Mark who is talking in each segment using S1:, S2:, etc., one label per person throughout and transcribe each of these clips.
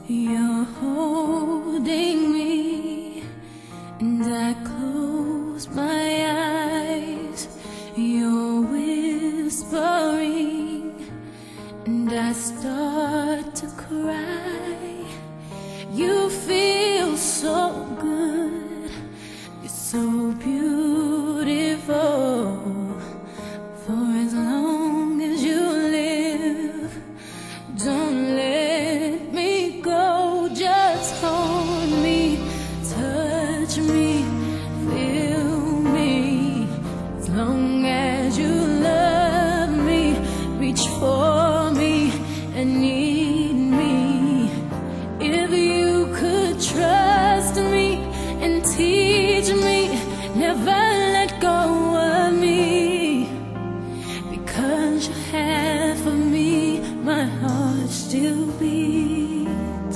S1: You're holding me, and I close my eyes. You're whispering, and I start to cry. You feel so good, you're so beautiful. For as long as you live, don't let me go. Just hold me, touch me, feel me. As long as you love me, reach for me and need me. If you could trust me and teach me, never let go of me. Because you have for me, my heart still beats.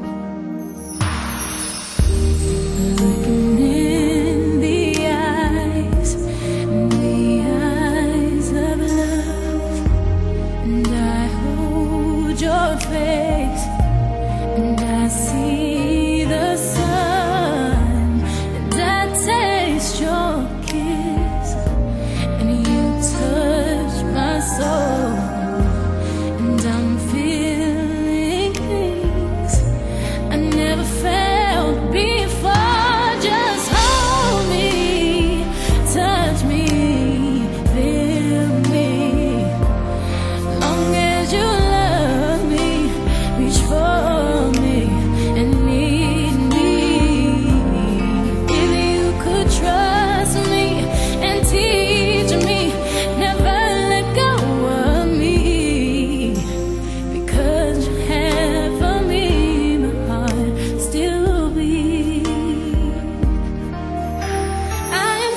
S1: Looking in the eyes of love, and I hold your face, and I see the sun, and I taste your kiss, and you touch my soul, and I'm feeling things I never felt before. Just hold me, touch me, feel me. Long as you love me, reach for me and need me. If you could trust me and teach me, never let go of me. Because you have for me, my heart still beats. I am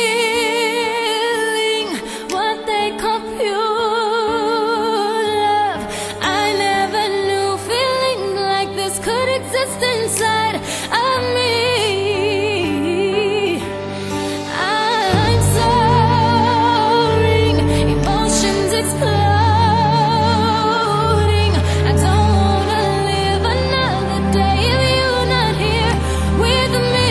S1: feeling what they call pure love. I never knew feeling like this could exist inside of me. I'm soaring, emotions exploding. I don't wanna live another day if you're not here with me.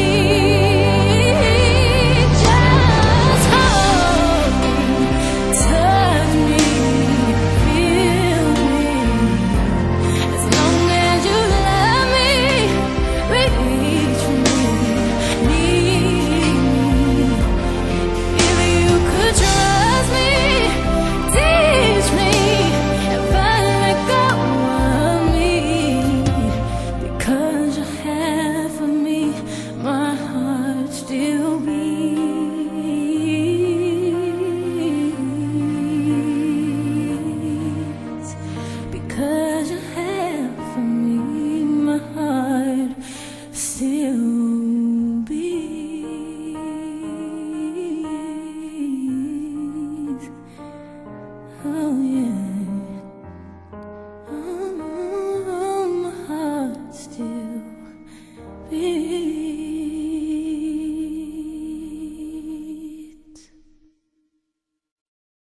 S1: Just hold me, touch me, feel me. As long as you love me, reach for me, need me. If you could trust me, teach me, never let go of me. Because you have for me, my heart still beats. Because you have for me, my heart still beats. Oh yeah.